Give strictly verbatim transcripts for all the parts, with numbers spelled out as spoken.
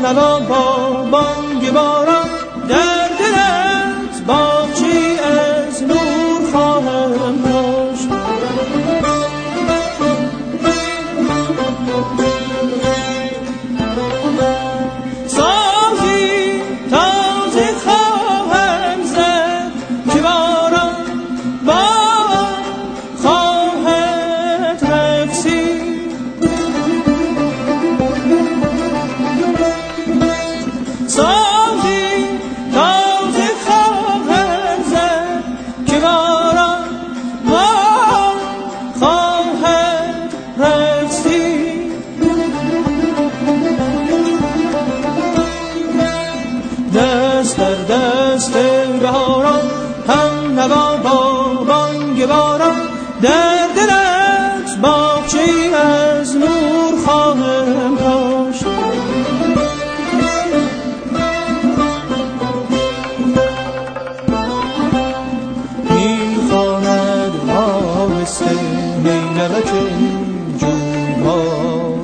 نوا با بانگ باران، در دلت باغچه‌ای از نور خواهم داشت. سازی تازه خواهم زد که باران با خواهد رقصید. سازی تازه خواهم زد که باران با خواهد رقصید. دست در دست بهاران، هم نوا با بانگ باران، در دلت باغچه‌ای از نور خواهم داشت. میخواند آبسته نیلبک جویبار،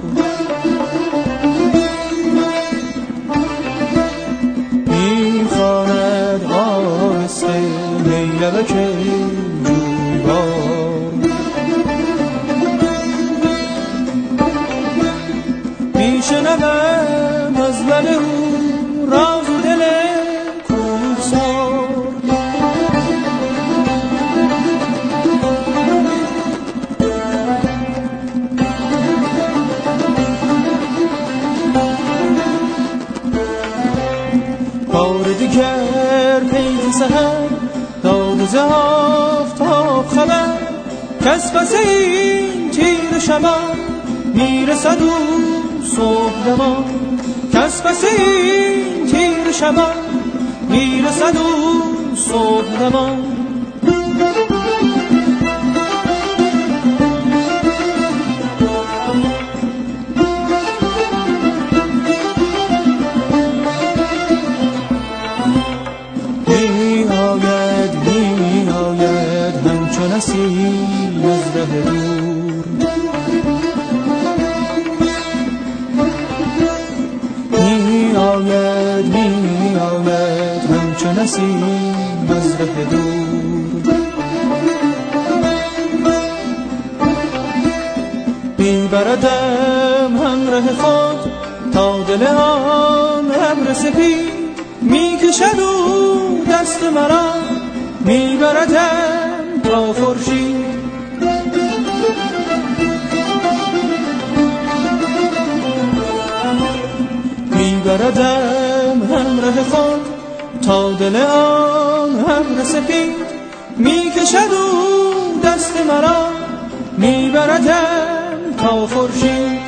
میخواند آبسته نیلبک جویبار. میشنوم از لب او راز دل کوهسار. بار دیگر پیک سحر داد ز آفتاب خبر، کز پس این تیر شمع میرسد او صبح دما. کز پس این تیر شمع میرسد او صبح دما. می آید می آید همچو نسیم از ره دور. می آید می آید همچو نسیم از ره دور. می بردم همراه خود تا دل آن ابر سپید، می کشد او دست مرا، می بردم تا خورشید. می بردم همراه خود تا دل آن ابر سپید، می کشد او دست مرا، می بردم تا خورشید.